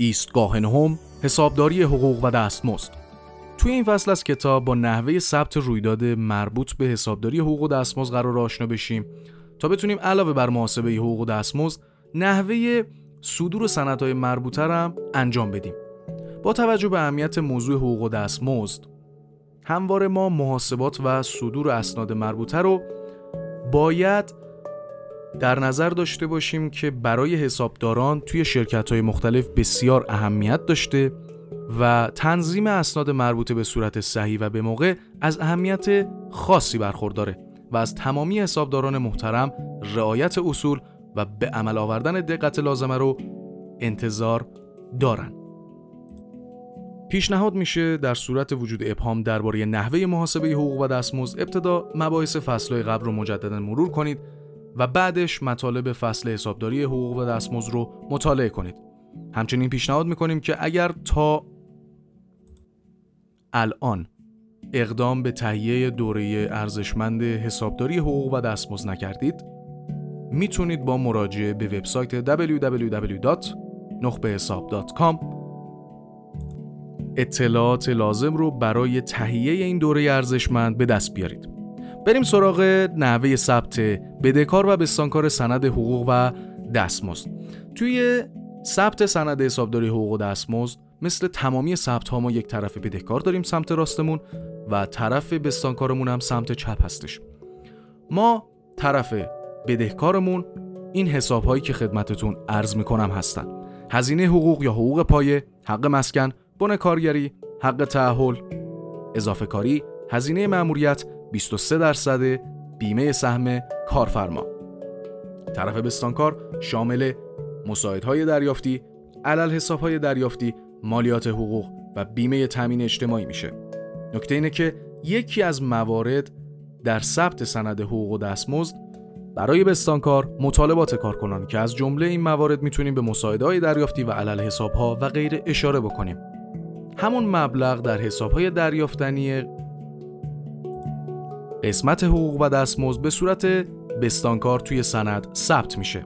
ایستگاه نهم، حسابداری حقوق و دستمزد. توی این فصل از کتاب با نحوه ثبت رویداد مربوط به حسابداری حقوق و دستمزد قرار آشنا بشیم تا بتونیم علاوه بر محاسبه حقوق و دستمزد نحوه صدور سندهای مربوطه را هم انجام بدیم. با توجه به اهمیت موضوع حقوق و دستمزد، همواره ما محاسبات و صدور اسناد مربوطه رو باید در نظر داشته باشیم که برای حسابداران توی شرکت‌های مختلف بسیار اهمیت داشته و تنظیم اسناد مربوطه به صورت صحیح و به موقع از اهمیت خاصی برخورداره و از تمامی حسابداران محترم رعایت اصول و به عمل آوردن دقت لازمه رو انتظار دارن. پیشنهاد میشه در صورت وجود ابهام درباره نحوه محاسبه حقوق و دستمزد ابتدا مباحث فصل‌های قبل رو مجددا مرور کنید و بعدش مطالب فصل حسابداری حقوق و دستمزد رو مطالعه کنید. همچنین پیشنهاد میکنیم که اگر تا الان اقدام به تهیه دوره ارزشمند حسابداری حقوق و دستمزد نکردید، میتونید با مراجعه به وبسایت www.nukhbehesab.com اطلاعات لازم رو برای تهیه این دوره ارزشمند به دست بیارید. بریم سراغ نحوه ثبت بدهکار و بستانکار سند حقوق و دستمزد. توی ثبت سند حسابداری حقوق و دستمزد مثل تمامی ثبت‌ها ما یک طرف بدهکار داریم سمت راستمون و طرف بستانکارمون هم سمت چپ هستش. ما طرف بدهکارمون این حساب‌هایی که خدمتتون عرض می‌کنم هستن: هزینه حقوق یا حقوق پایه، حق مسکن، بن کارگری، حق تأهل، اضافه کاری، هزینه مأموریت، 23% بیمه سهم کارفرما. طرف بستانکار شامل مساعدهای دریافتی، علالحسابهای دریافتی، مالیات حقوق و بیمه تامین اجتماعی میشه. نکته اینه که یکی از موارد در ثبت سند حقوق و دستمزد برای بستانکار مطالبات کارکنان که از جمله این موارد میتونیم به مساعدهای دریافتی و علالحسابها و غیره اشاره بکنیم. همون مبلغ در حسابهای دریافتنی قسمت حقوق و دستمزد به صورت بستانکار توی سند ثبت میشه.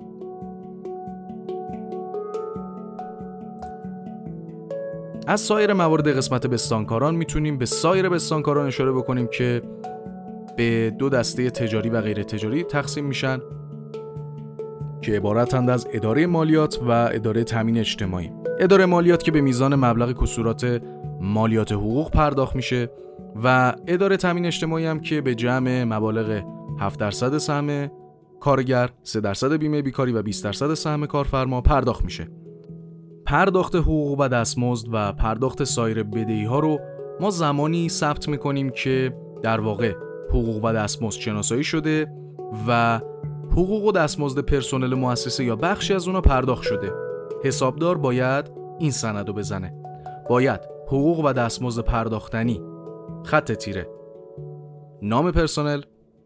از سایر موارد قسمت بستانکاران میتونیم به سایر بستانکاران اشاره بکنیم که به دو دسته تجاری و غیر تجاری تقسیم میشن که عبارتند از اداره مالیات و اداره تامین اجتماعی. اداره مالیات که به میزان مبلغ کسورات مالیات حقوق پرداخت میشه و اداره تامین اجتماعی هم که به جمع مبالغ 7% سهم کارگر، 3% بیمه بیکاری و 20% سهم کارفرما پرداخت میشه. پرداخت حقوق و دستمزد و پرداخت سایر بدهی‌ها رو ما زمانی ثبت میکنیم که در واقع حقوق و دستمزد شناسایی شده و حقوق و دستمزد پرسنل مؤسسه یا بخشی از اونها پرداخت شده. حسابدار باید این سند رو بزنه. باید حقوق و دستمزد پرداختنی، خط تیره، نام پرسنل،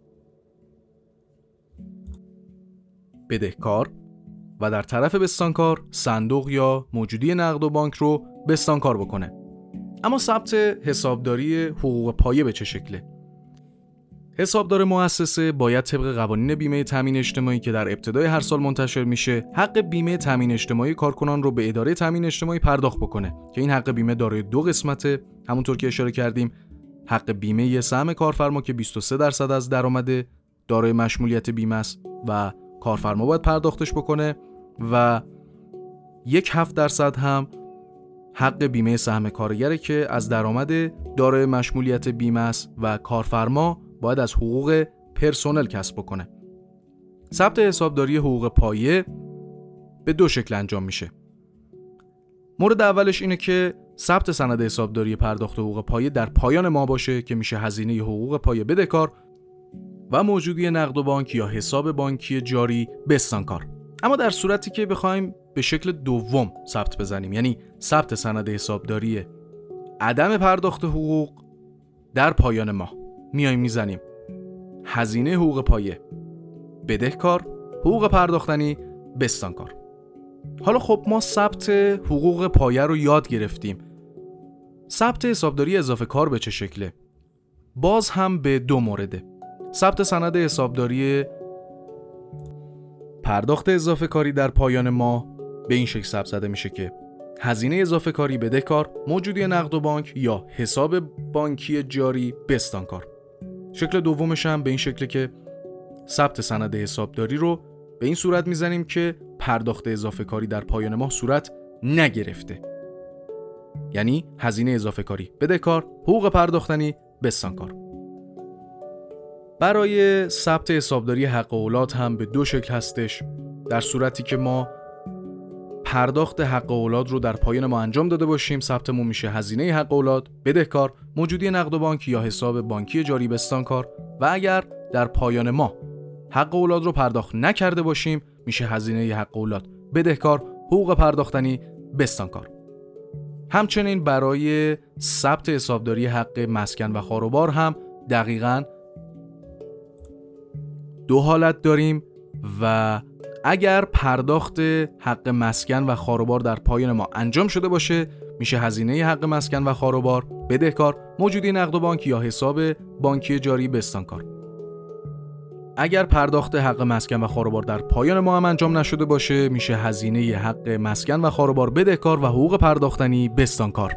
بدهکار و در طرف بستانکار صندوق یا موجودی نقد و بانک رو بستانکار بکنه. اما ثبت حسابداری حقوق پایه به چه شکله؟ حسابدار مؤسسه باید طبق قوانین بیمه تامین اجتماعی که در ابتدای هر سال منتشر میشه، حق بیمه تامین اجتماعی کارکنان رو به اداره تامین اجتماعی پرداخت بکنه که این حق بیمه دارای دو قسمته. همونطور که اشاره کردیم، حق بیمه سهم کارفرما که 23% از درآمد دارای مشمولیت بیمه است و کارفرما باید پرداختش بکنه و 0.7% هم حق بیمه سهم کارگره که از درآمد دارای مشمولیت بیمه است و کارفرما باید از حقوق پرسنل کسب بکنه. ثبت حسابداری حقوق پایه به دو شکل انجام میشه. مورد اولش اینه که ثبت سند حسابداری پرداخت حقوق پایه در پایان ماه باشه که میشه هزینه حقوق پایه بدهکار و موجودی نقد و بانک یا حساب بانکی جاری بستانکار. اما در صورتی که بخوایم به شکل دوم ثبت بزنیم، یعنی ثبت سند حسابداری عدم پرداخت حقوق در پایان ماه، میایم میزنیم هزینه حقوق پایه بدهکار، حقوق پرداختنی بستانکار. حالا خب ما ثبت حقوق پایه رو یاد گرفتیم. ثبت حسابداری اضافه کار به چه شکله؟ باز هم به دو مورده. ثبت سند حسابداری پرداخت اضافه کاری در پایان ماه به این شکل ثبت زده میشه که هزینه اضافه کاری بدهکار، موجودی نقد و بانک یا حساب بانکی جاری بستانکار. شکل دومش هم به این شکله که ثبت سند حسابداری رو به این صورت میزنیم که پرداخت اضافه کاری در پایان ماه صورت نگرفته. یعنی هزینه اضافه کاری بدهکار، حقوق پرداختنی بستانکار. برای ثبت حسابداری حق اولاد هم به دو شکل هستش. در صورتی که ما پرداخت حق اولاد رو در پایان ما انجام داده باشیم، ثبتمون میشه هزینه حق اولاد بدهکار، موجودی نقد و بانک یا حساب بانکی جاری بستانکار. و اگر در پایان ما حق اولاد رو پرداخت نکرده باشیم، میشه هزینه حق اولاد بدهکار، حقوق پرداختنی بستانکار. همچنین برای ثبت حسابداری حق مسکن و خاروبار هم دقیقاً دو حالت داریم و اگر پرداخت حق مسکن و خاروبار در پایان ما انجام شده باشه، میشه هزینه حق مسکن و خاروبار بدهکار، موجودی نقد و بانک یا حساب بانکی جاری بستانکار. اگر پرداخت حق مسکن و خاروبار در پایان ما هم انجام نشده باشه، میشه هزینه حق مسکن و خاروبار بدهکار و حقوق پرداختنی بستانکار.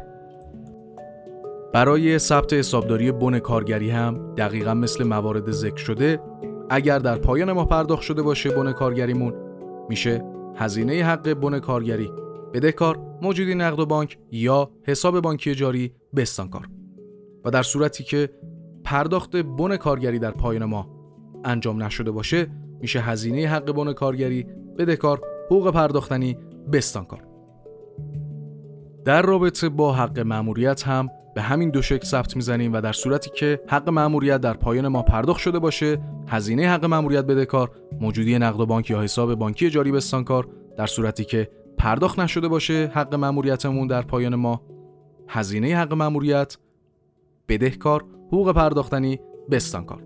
برای ثبت حسابداری بن کارگری هم دقیقاً مثل موارد ذکر شده، اگر در پایان ما پرداخت شده باشه بن کارگریمون، میشه هزینه حق بن کارگری بدهکار، موجودی نقد و بانک یا حساب بانکی جاری بستانکار. و در صورتی که پرداخت بن کارگری در پایان ما انجام نشده باشه، میشه هزینه حق بن کارگری بدهکار، حقوق پرداختنی بستانکار. در رابطه با حق مأموریت هم به همین دو شکل ثبت میزنیم و در صورتی که حق مأموریت در پایان ما پرداخت شده باشه، هزینه حق مأموریت بدهکار، موجودی نقد و بانک یا حساب بانکی جاری بستانکار. در صورتی که پرداخت نشده باشه حق مأموریتمون در پایان ما، هزینه حق مأموریت بدهکار، حقوق پرداختنی بستانکار.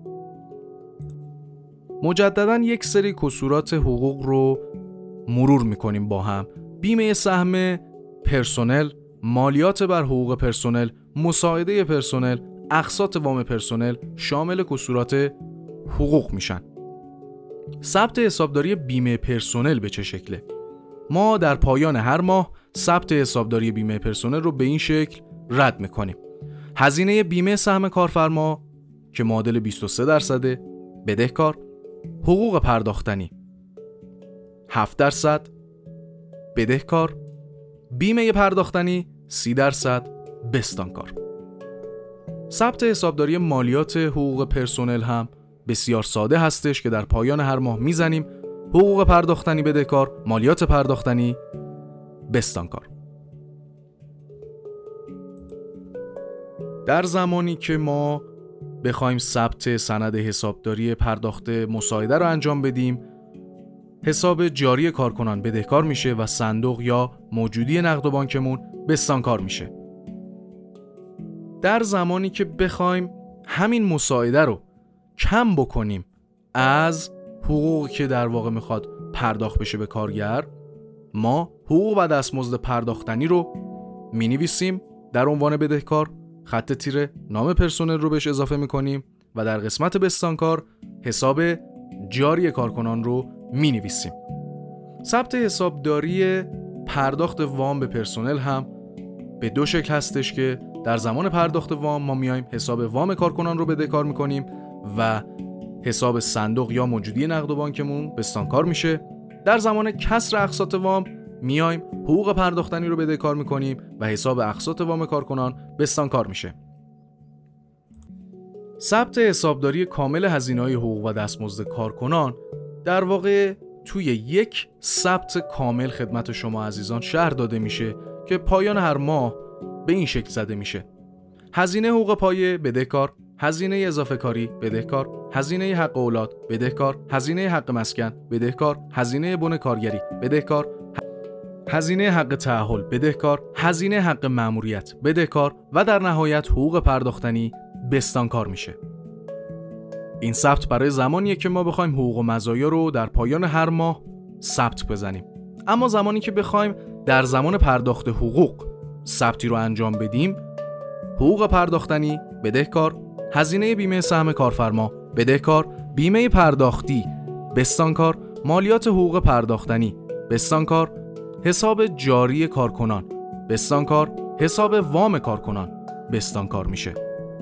مجددا یک سری کسورات حقوق رو مرور میکنیم با هم. بیمه سهم پرسنل، مالیات بر حقوق پرسنل، مساعده پرسنل، اقساط وام پرسنل شامل کسورات حقوق میشن. ثبت حسابداری بیمه پرسنل به چه شکله؟ ما در پایان هر ماه ثبت حسابداری بیمه پرسنل رو به این شکل رد میکنیم. هزینه بیمه سهم کارفرما که معادل 23% بدهکار، حقوق پرداختنی 7% بدهکار، بیمه پرداختنی 30% بستانکار. ثبت حسابداری مالیات حقوق پرسنل هم بسیار ساده هستش که در پایان هر ماه میزنیم حقوق پرداختنی بدهکار، مالیات پرداختنی بستانکار. در زمانی که ما بخوایم ثبت سند حسابداری پرداخت مساعده رو انجام بدیم، حساب جاری کارکنان بدهکار میشه و صندوق یا موجودی نقد و بانکمون بستانکار میشه. در زمانی که بخوایم همین مساعده رو کم بکنیم از حقوقی که در واقع میخواد پرداخت بشه به کارگر، ما حقوق و دستمزد پرداختنی رو مینویسیم در عنوان بدهکار، خط تیره نام پرسنل رو بهش اضافه میکنیم و در قسمت بستانکار حساب جاری کارکنان رو مینویسیم. ثبت حسابداری پرداخت وام به پرسنل هم به دو شکل هستش که در زمان پرداخت وام ما میایم حساب وام کارکنان رو بدهکار میکنیم و حساب صندوق یا موجودی نقد و بانکمون بستانکار میشه. در زمان کسر اقساط وام میایم حقوق پرداختنی رو بدهکار میکنیم و حساب اقساط وام کارکنان بستانکار میشه. ثبت حسابداری کامل هزینه‌های حقوق و دستمزد کارکنان در واقع توی یک ثبت کامل خدمت شما عزیزان شرح داده میشه که پایان هر ماه به این شکل زده میشه: هزینه حقوق پایه بدهکار، هزینه اضافه کاری بدهکار، هزینه حق اولاد بدهکار، هزینه حق مسکن بدهکار، هزینه بن کارگری بدهکار، هزینه حق تعهل بدهکار، هزینه حق مأموریت بدهکار و در نهایت حقوق پرداختنی بستانکار میشه. این ثبت برای زمانیه که ما بخوایم حقوق و مزایا رو در پایان هر ماه ثبت بزنیم. اما زمانی که بخوایم در زمان پرداخت حقوق ثبتی رو انجام بدیم، حقوق پرداختنی بدهکار، هزینه بیمه سهم کارفرما بدهکار، بیمه پرداختی بستانکار، مالیات حقوق پرداختنی بستانکار، حساب جاری کارکنان بستانکار حساب وام کارکنان بستانکار میشه.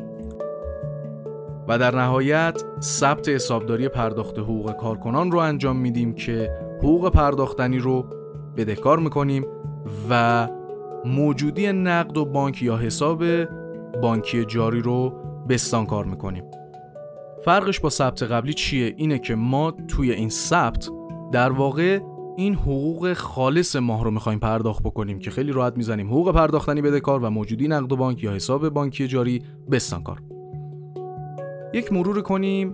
و در نهایت ثبت حسابداری پرداخت حقوق کارکنان رو انجام میدیم که حقوق پرداختنی رو بدهکار میکنیم و موجودی نقد و بانک یا حساب بانکی جاری رو بستانکار میکنیم. فرقش با ثبت قبلی چیه؟ اینه که ما توی این ثبت در واقع این حقوق خالص ماه رو میخوایم پرداخت بکنیم که خیلی راحت میزنیم حقوق پرداختنی بدهکار و موجودی نقد و بانک یا حساب بانکی جاری بستانکار. یک مرور کنیم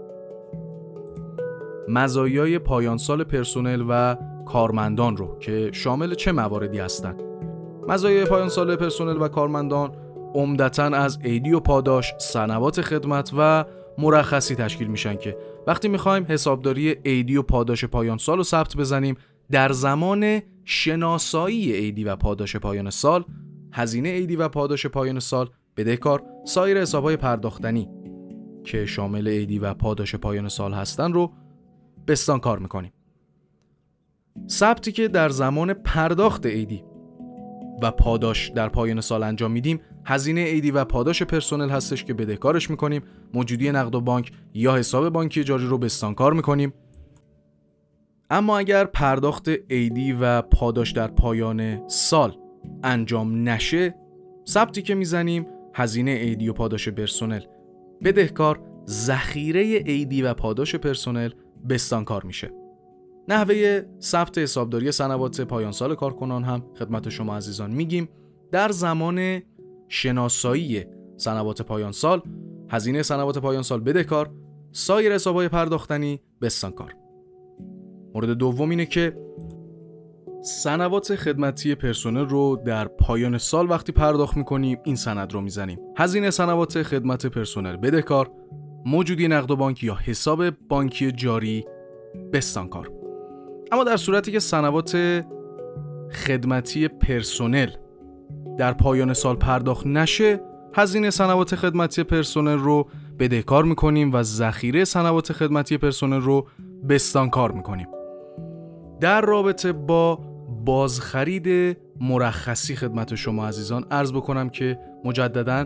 مزایای پایان سال پرسنل و کارمندان رو که شامل چه مواردی هستند. مزایای پایان سال پرسنل و کارمندان عمدتاً از عیدی و پاداش، سنوات خدمت و مرخصی تشکیل میشن که وقتی میخوایم حسابداری عیدی و پاداش پایان سال رو ثبت بزنیم، در زمان شناسایی عیدی و پاداش پایان سال، هزینه عیدی و پاداش پایان سال بدهکار سایر حسابهای پرداختنی که شامل عیدی و پاداش پایان سال هستن رو بستانکار میکنیم. ثبتی که در زمان پرداخت عیدی و پاداش در پایان سال انجام میدیم، هزینه عیدی و پاداش پرسنل هستش که بدهکارش میکنیم، موجودی نقد و بانک یا حساب بانکی جاری رو بستانکار میکنیم. اما اگر پرداخت عیدی و پاداش در پایان سال انجام نشه، ثبتی که میزنیم هزینه عیدی و پاداش پرسنل بدهکار ذخیره عیدی و پاداش پرسنل بستانکار میشه. نحوه ثبت حسابداری سنوات پایان سال کارکنان هم خدمت شما عزیزان میگیم. در زمان شناسایی سنوات پایان سال، هزینه سنوات پایان سال بدهکار، سایر حسابهای پرداختنی بستانکار. مورد دوم اینه که سنوات خدمتی پرسنل رو در پایان سال وقتی پرداخت میکنیم این سند رو میزنیم هزینه سنوات خدمت پرسنل بدهکار، موجودی نقد و بانک یا حساب بانکی جاری بستانکار. اما در صورتی که سنوات خدمتی پرسنل در پایان سال پرداخت نشه، هزینه سنوات خدمتی پرسنل رو بدهکار میکنیم و ذخیره سنوات خدمتی پرسنل رو بستانکار میکنیم. در رابطه با بازخرید مرخصی خدمت شما عزیزان عرض بکنم که مجدداً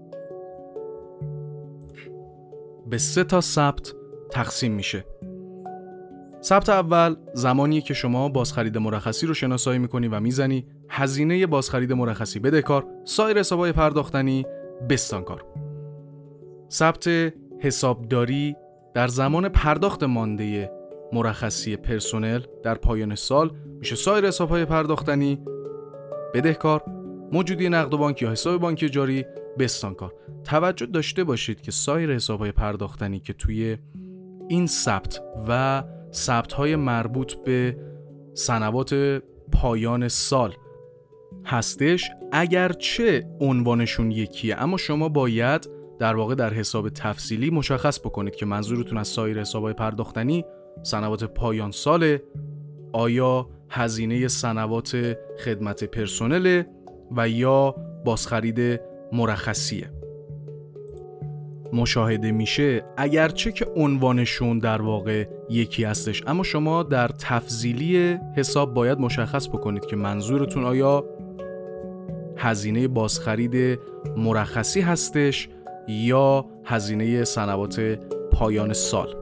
به 3 تا ثبت تقسیم میشه. ثبت اول زمانیه که شما بازخرید مرخصی رو شناسایی میکنی و میزنی هزینه بازخرید مرخصی بدهکار، سایر حسابهای پرداختنی بستانکار. ثبت حسابداری در زمان پرداخت مانده مرخصی پرسنل در پایان سال میشه سایر حسابهای پرداختنی بدهکار، موجودی نقد و بانک یا حساب بانکی جاری بستانکار. توجه داشته باشید که سایر حسابهای پرداختنی که توی این ثبت و ثبت‌های مربوط به سنوات پایان سال هستش، اگرچه عنوانشون یکیه اما شما باید در واقع در حساب تفصیلی مشخص بکنید که منظورتون از سایر حساب‌های پرداختنی سنوات پایان ساله، آیا هزینه سنوات خدمت پرسنل و یا بازخرید مرخصیه. مشاهده میشه اگرچه که عنوانشون در واقع یکی هستش اما شما در تفضیلی حساب باید مشخص بکنید که منظورتون آیا هزینه بازخرید مرخصی هستش یا هزینه سنوات پایان سال.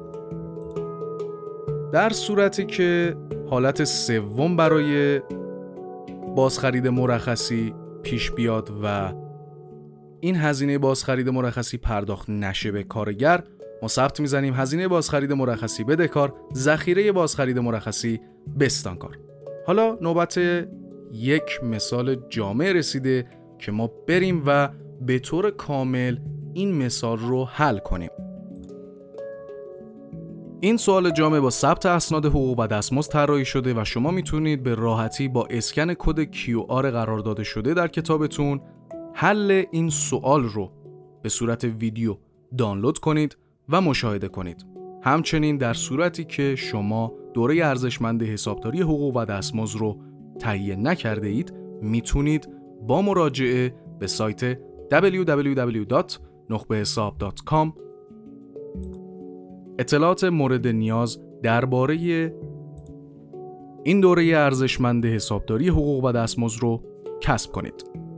در صورتی که حالت سوم برای بازخرید مرخصی پیش بیاد و این هزینه بازخرید مرخصی پرداخت نشه به کارگر، ما ثبت میزنیم هزینه بازخرید مرخصی بدهکار، ذخیره بازخرید مرخصی بستانکار. حالا نوبت یک مثال جامع رسیده که ما بریم و به طور کامل این مثال رو حل کنیم. این سوال جامع با ثبت اسناد حقوق و دستمزد طراحی شده و شما میتونید به راحتی با اسکن کد QR قرار داده شده در کتابتون حل این سوال رو به صورت ویدیو دانلود کنید و مشاهده کنید. همچنین در صورتی که شما دوره ارزشمند حسابداری حقوق و دستمزد رو تهیه نکرده اید، میتونید با مراجعه به سایت www.nukhbehesab.com اطلاعات مورد نیاز درباره این دوره ارزشمند حسابداری حقوق و دستمزد رو کسب کنید.